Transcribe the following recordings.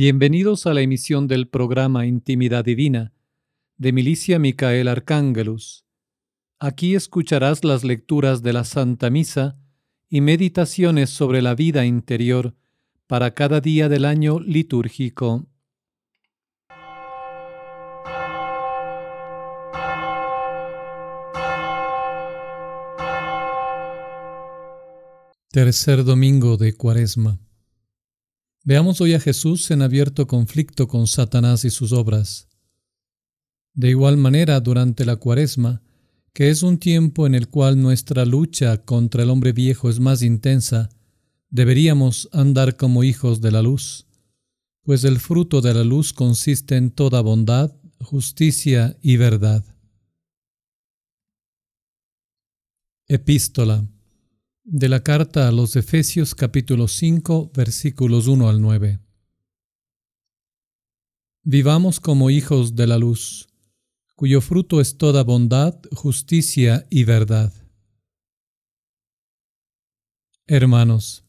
Bienvenidos a la emisión del programa Intimidad Divina de Milicia Micael Arcángelus. Aquí escucharás las lecturas de la Santa Misa y meditaciones sobre la vida interior para cada día del año litúrgico. Tercer domingo de Cuaresma. Veamos hoy a Jesús en abierto conflicto con Satanás y sus obras. De igual manera, durante la Cuaresma, que es un tiempo en el cual nuestra lucha contra el hombre viejo es más intensa, deberíamos andar como hijos de la luz, pues el fruto de la luz consiste en toda bondad, justicia y verdad. Epístola de la carta a los Efesios capítulo 5 versículos 1 al 9. Vivamos como hijos de la luz, cuyo fruto es toda bondad, justicia y verdad. Hermanos,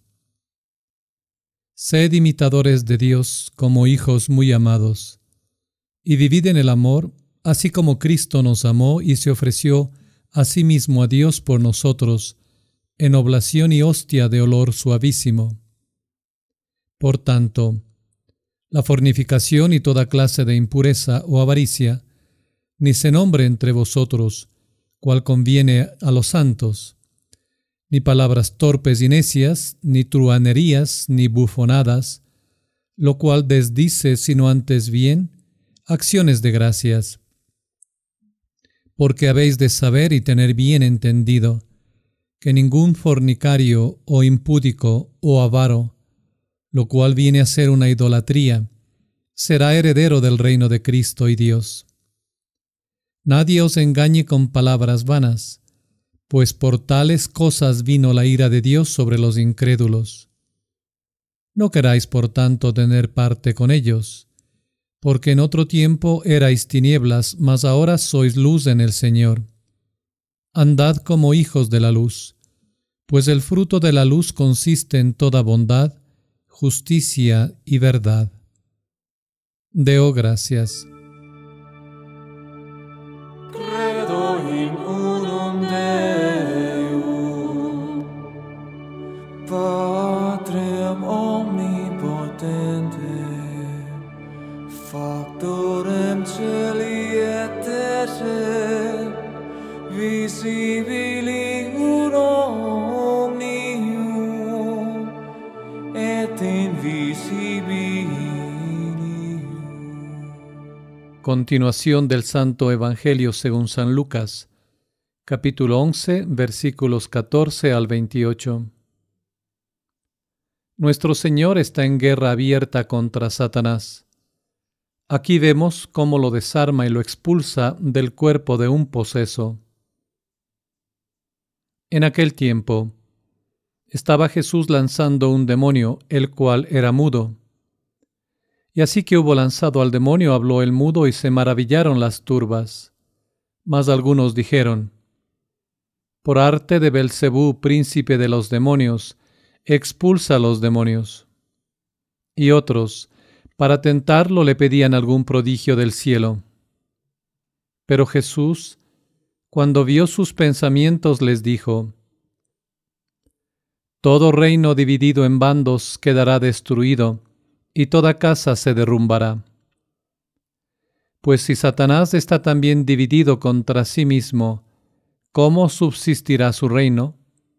sed imitadores de Dios como hijos muy amados, y vivid en el amor, así como Cristo nos amó y se ofreció a sí mismo a Dios por nosotros, en oblación y hostia de olor suavísimo. Por tanto, la fornicación y toda clase de impureza o avaricia ni se nombre entre vosotros, cual conviene a los santos, ni palabras torpes y necias, ni truhanerías, ni bufonadas, lo cual desdice, sino antes bien, acciones de gracias. Porque habéis de saber y tener bien entendido, que ningún fornicario o impúdico o avaro, lo cual viene a ser una idolatría, será heredero del reino de Cristo y Dios. Nadie os engañe con palabras vanas, pues por tales cosas vino la ira de Dios sobre los incrédulos. No queráis por tanto tener parte con ellos, porque en otro tiempo erais tinieblas, mas ahora sois luz en el Señor. Andad como hijos de la luz, pues el fruto de la luz consiste en toda bondad, justicia y verdad. Deo gracias. Credo in unum Deum, Patrem omnipotente, factorem celi et terrae, visibili omnium, et invisibili. Continuación del Santo Evangelio según San Lucas, capítulo 11, versículos 14 al 28. Nuestro Señor está en guerra abierta contra Satanás. Aquí vemos cómo lo desarma y lo expulsa del cuerpo de un poseso. En aquel tiempo, estaba Jesús lanzando un demonio, el cual era mudo. Y así que hubo lanzado al demonio, habló el mudo y se maravillaron las turbas. Mas algunos dijeron: por arte de Belcebú, príncipe de los demonios, expulsa a los demonios. Y otros, para tentarlo, le pedían algún prodigio del cielo. Pero Jesús, cuando vio sus pensamientos, les dijo: todo reino dividido en bandos quedará destruido, y toda casa se derrumbará. Pues si Satanás está también dividido contra sí mismo, ¿cómo subsistirá su reino?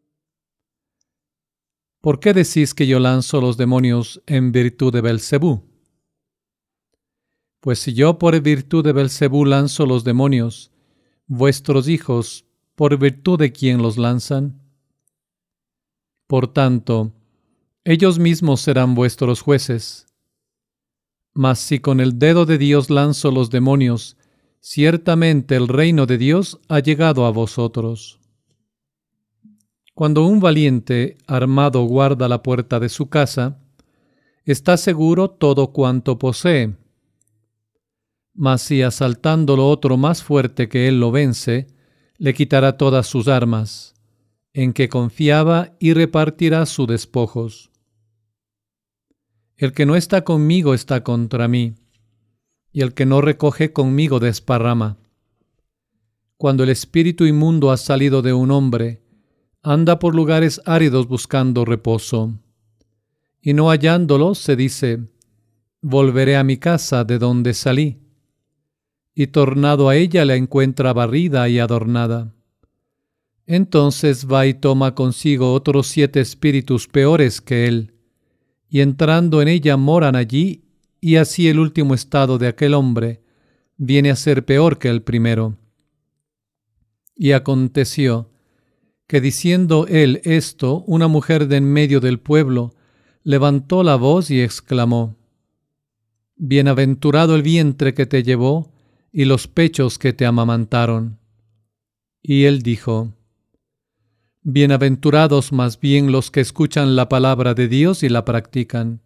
¿Por qué decís que yo lanzo los demonios en virtud de Belcebú? Pues si yo por virtud de Belcebú lanzo los demonios, vuestros hijos, ¿por virtud de quién los lanzan? Por tanto, ellos mismos serán vuestros jueces. Mas si con el dedo de Dios lanzo los demonios, ciertamente el reino de Dios ha llegado a vosotros. Cuando un valiente armado guarda la puerta de su casa, está seguro todo cuanto posee. Mas si asaltándolo otro más fuerte que él lo vence, le quitará todas sus armas, en que confiaba, y repartirá sus despojos. El que no está conmigo está contra mí, y el que no recoge conmigo desparrama. Cuando el espíritu inmundo ha salido de un hombre, anda por lugares áridos buscando reposo. Y no hallándolo, se dice: volveré a mi casa de donde salí. Y tornado a ella la encuentra barrida y adornada. Entonces va y toma consigo otros 7 espíritus peores que él, y entrando en ella moran allí, y así el último estado de aquel hombre viene a ser peor que el primero. Y aconteció que diciendo él esto, una mujer de en medio del pueblo levantó la voz y exclamó: bienaventurado el vientre que te llevó y los pechos que te amamantaron. Y él dijo: bienaventurados más bien los que escuchan la palabra de Dios y la practican.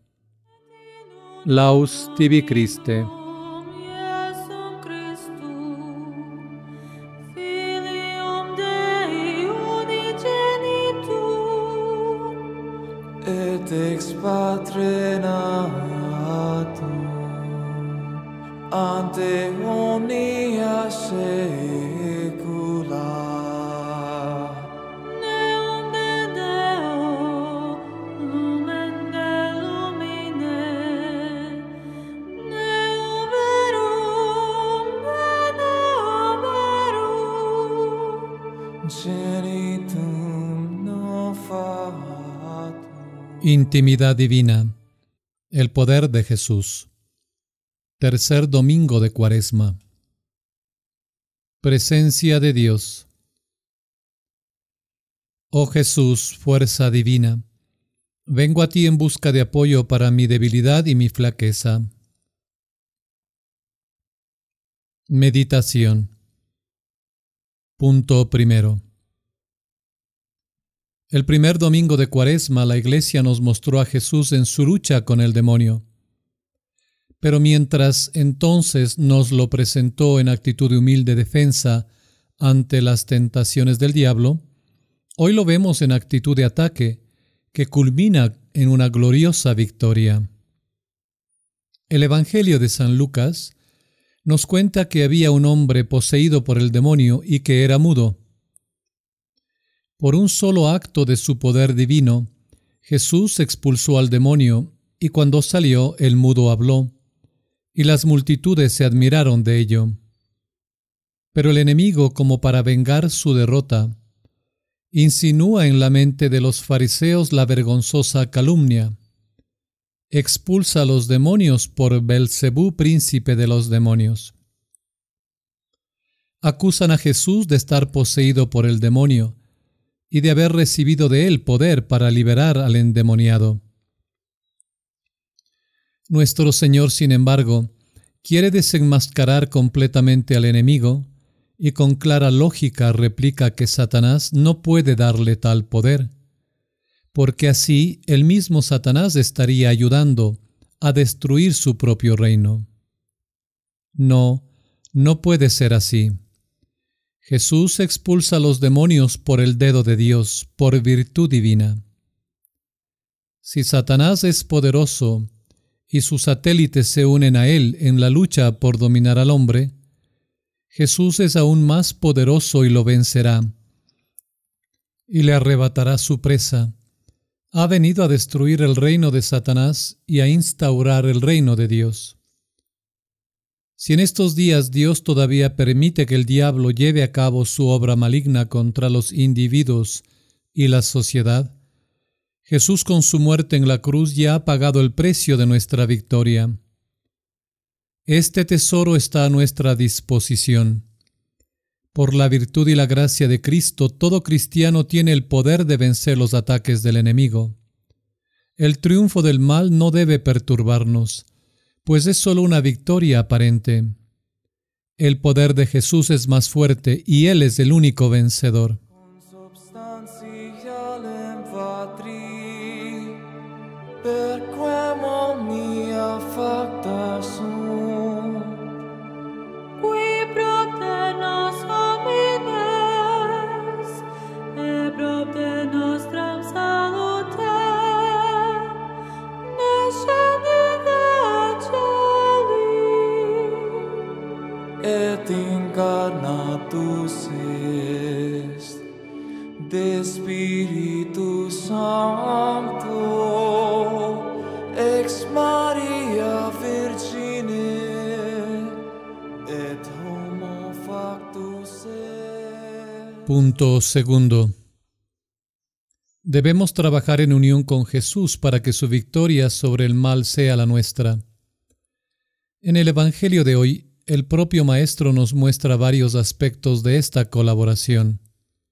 Laus tibi Christe. Et ex Patre natum ante omnia saecula. Intimidad divina. El poder de Jesús. Tercer domingo de Cuaresma. Presencia de Dios. Oh Jesús, fuerza divina, vengo a ti en busca de apoyo para mi debilidad y mi flaqueza. Meditación. Punto primero. El primer domingo de Cuaresma, la Iglesia nos mostró a Jesús en su lucha con el demonio. Pero mientras entonces nos lo presentó en actitud de humilde defensa ante las tentaciones del diablo, hoy lo vemos en actitud de ataque que culmina en una gloriosa victoria. El Evangelio de San Lucas nos cuenta que había un hombre poseído por el demonio y que era mudo. Por un solo acto de su poder divino, Jesús expulsó al demonio, y cuando salió, el mudo habló, y las multitudes se admiraron de ello. Pero el enemigo, como para vengar su derrota, insinúa en la mente de los fariseos la vergonzosa calumnia. Expulsa a los demonios por Belcebú, príncipe de los demonios. Acusan a Jesús de estar poseído por el demonio y de haber recibido de él poder para liberar al endemoniado. Nuestro Señor, sin embargo, quiere desenmascarar completamente al enemigo y con clara lógica replica que Satanás no puede darle tal poder, porque así el mismo Satanás estaría ayudando a destruir su propio reino. No puede ser así. Jesús expulsa a los demonios por el dedo de Dios, por virtud divina. Si Satanás es poderoso y sus satélites se unen a él en la lucha por dominar al hombre, Jesús es aún más poderoso y lo vencerá, y le arrebatará su presa. Ha venido a destruir el reino de Satanás y a instaurar el reino de Dios. Si en estos días Dios todavía permite que el diablo lleve a cabo su obra maligna contra los individuos y la sociedad, Jesús con su muerte en la cruz ya ha pagado el precio de nuestra victoria. Este tesoro está a nuestra disposición. Por la virtud y la gracia de Cristo, todo cristiano tiene el poder de vencer los ataques del enemigo. El triunfo del mal no debe perturbarnos, pues es solo una victoria aparente. El poder de Jesús es más fuerte y Él es el único vencedor. Nostram salute, nescende de Spiritus Sancto, ex Maria Virgine, et homo factus est. Punto segundo. Debemos trabajar en unión con Jesús para que su victoria sobre el mal sea la nuestra. En el Evangelio de hoy, el propio Maestro nos muestra varios aspectos de esta colaboración.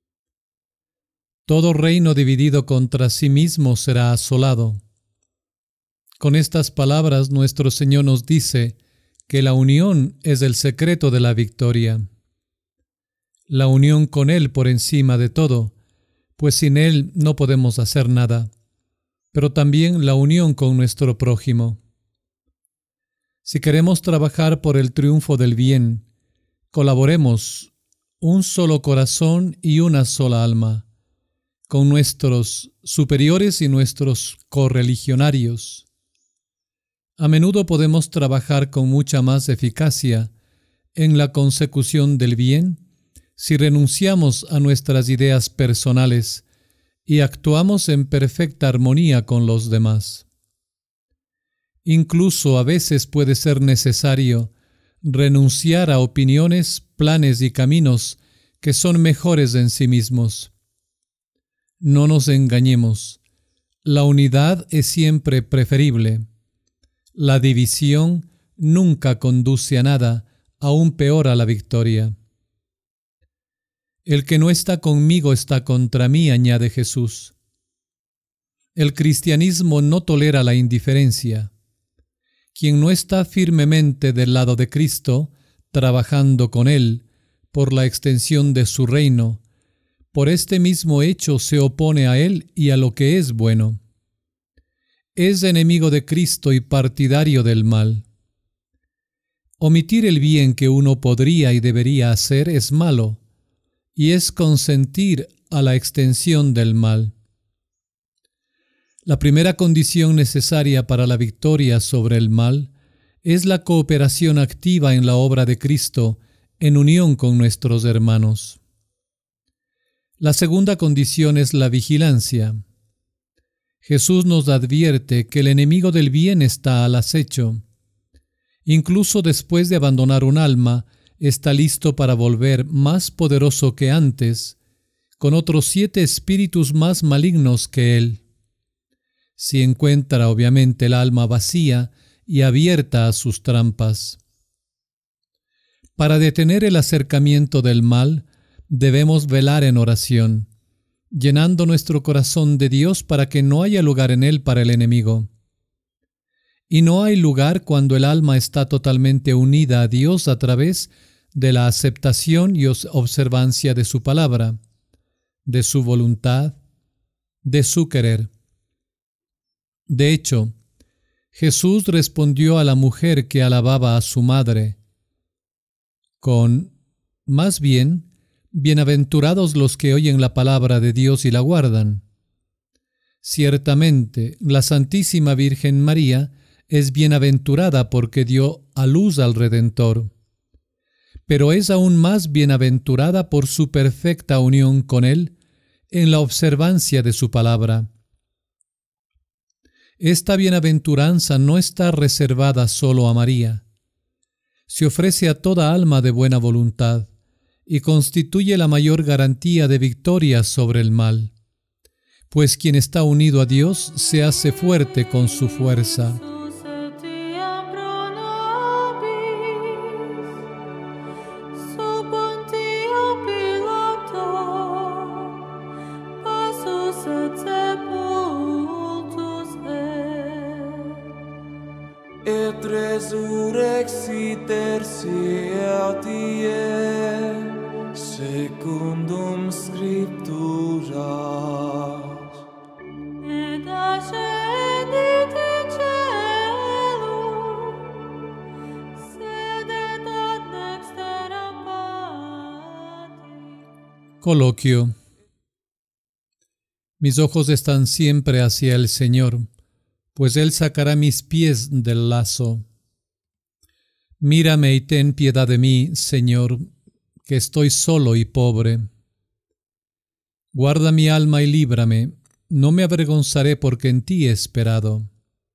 Todo reino dividido contra sí mismo será asolado. Con estas palabras, nuestro Señor nos dice que la unión es el secreto de la victoria. La unión con Él por encima de todo, pues sin Él no podemos hacer nada, pero también la unión con nuestro prójimo. Si queremos trabajar por el triunfo del bien, colaboremos un solo corazón y una sola alma, con nuestros superiores y nuestros correligionarios. A menudo podemos trabajar con mucha más eficacia en la consecución del bien si renunciamos a nuestras ideas personales y actuamos en perfecta armonía con los demás. Incluso a veces puede ser necesario renunciar a opiniones, planes y caminos que son mejores en sí mismos. No nos engañemos, la unidad es siempre preferible. La división nunca conduce a nada, aún peor a la victoria. El que no está conmigo está contra mí, añade Jesús. El cristianismo no tolera la indiferencia. Quien no está firmemente del lado de Cristo, trabajando con Él por la extensión de su reino, por este mismo hecho se opone a Él y a lo que es bueno. Es enemigo de Cristo y partidario del mal. Omitir el bien que uno podría y debería hacer es malo, y es consentir a la extensión del mal. La primera condición necesaria para la victoria sobre el mal es la cooperación activa en la obra de Cristo en unión con nuestros hermanos. La segunda condición es la vigilancia. Jesús nos advierte que el enemigo del bien está al acecho. Incluso después de abandonar un alma, está listo para volver más poderoso que antes, con otros 7 espíritus más malignos que él. Si encuentra obviamente el alma vacía y abierta a sus trampas. Para detener el acercamiento del mal, debemos velar en oración, llenando nuestro corazón de Dios para que no haya lugar en él para el enemigo. Y no hay lugar cuando el alma está totalmente unida a Dios a través de la aceptación y observancia de su palabra, de su voluntad, de su querer. De hecho, Jesús respondió a la mujer que alababa a su madre con, más bien, bienaventurados los que oyen la palabra de Dios y la guardan. Ciertamente, la Santísima Virgen María es bienaventurada porque dio a luz al Redentor, pero es aún más bienaventurada por su perfecta unión con Él en la observancia de su palabra. Esta bienaventuranza no está reservada solo a María. Se ofrece a toda alma de buena voluntad y constituye la mayor garantía de victoria sobre el mal, pues quien está unido a Dios se hace fuerte con su fuerza. Et resurrexit tertia die, secundum scripturas. Et ascendit in caelum, sedet ad dexteram Patri. Coloquio. Mis ojos están siempre hacia el Señor, pues Él sacará mis pies del lazo. Mírame y ten piedad de mí, Señor, que estoy solo y pobre. Guarda mi alma y líbrame, no me avergonzaré porque en ti he esperado.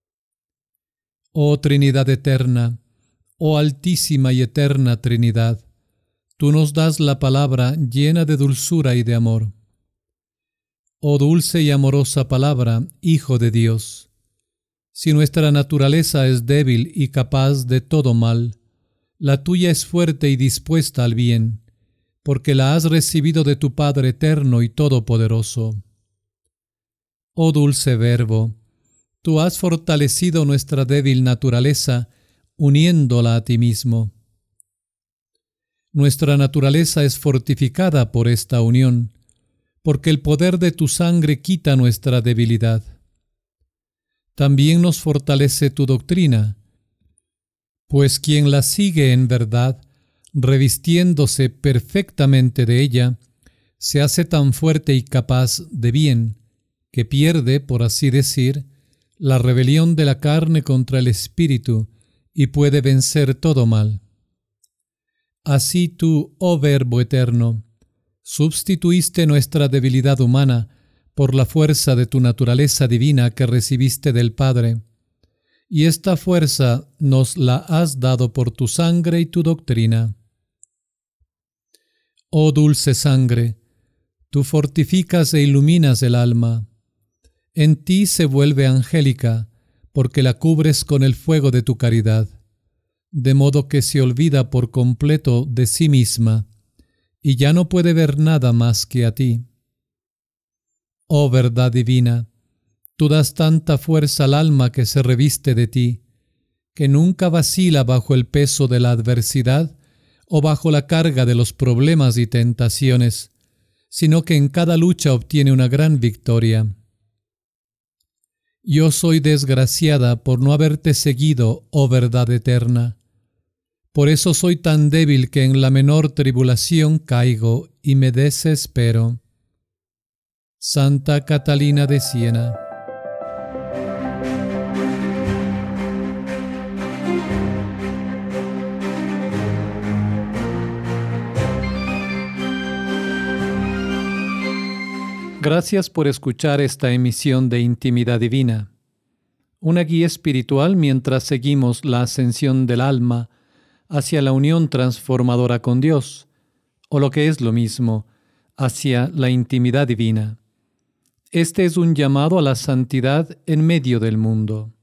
Oh Trinidad eterna, oh altísima y eterna Trinidad, tú nos das la palabra llena de dulzura y de amor. Oh dulce y amorosa palabra, Hijo de Dios, si nuestra naturaleza es débil y capaz de todo mal, la tuya es fuerte y dispuesta al bien, porque la has recibido de tu Padre eterno y todopoderoso. Oh dulce Verbo, tú has fortalecido nuestra débil naturaleza, uniéndola a ti mismo. Nuestra naturaleza es fortificada por esta unión, porque el poder de tu sangre quita nuestra debilidad. También nos fortalece tu doctrina, pues quien la sigue en verdad, revistiéndose perfectamente de ella, se hace tan fuerte y capaz de bien, que pierde, por así decir, la rebelión de la carne contra el espíritu y puede vencer todo mal. Así tú, oh Verbo eterno, sustituiste nuestra debilidad humana por la fuerza de tu naturaleza divina que recibiste del Padre, y esta fuerza nos la has dado por tu sangre y tu doctrina. Oh dulce sangre, tú fortificas e iluminas el alma. En ti se vuelve angélica, porque la cubres con el fuego de tu caridad, de modo que se olvida por completo de sí misma, y ya no puede ver nada más que a ti. Oh verdad divina, tú das tanta fuerza al alma que se reviste de ti, que nunca vacila bajo el peso de la adversidad o bajo la carga de los problemas y tentaciones, sino que en cada lucha obtiene una gran victoria. Yo soy desgraciada por no haberte seguido, oh verdad eterna. Por eso soy tan débil que en la menor tribulación caigo y me desespero. Santa Catalina de Siena. Gracias por escuchar esta emisión de Intimidad Divina, una guía espiritual mientras seguimos la ascensión del alma hacia la unión transformadora con Dios, o lo que es lo mismo, hacia la intimidad divina. Este es un llamado a la santidad en medio del mundo.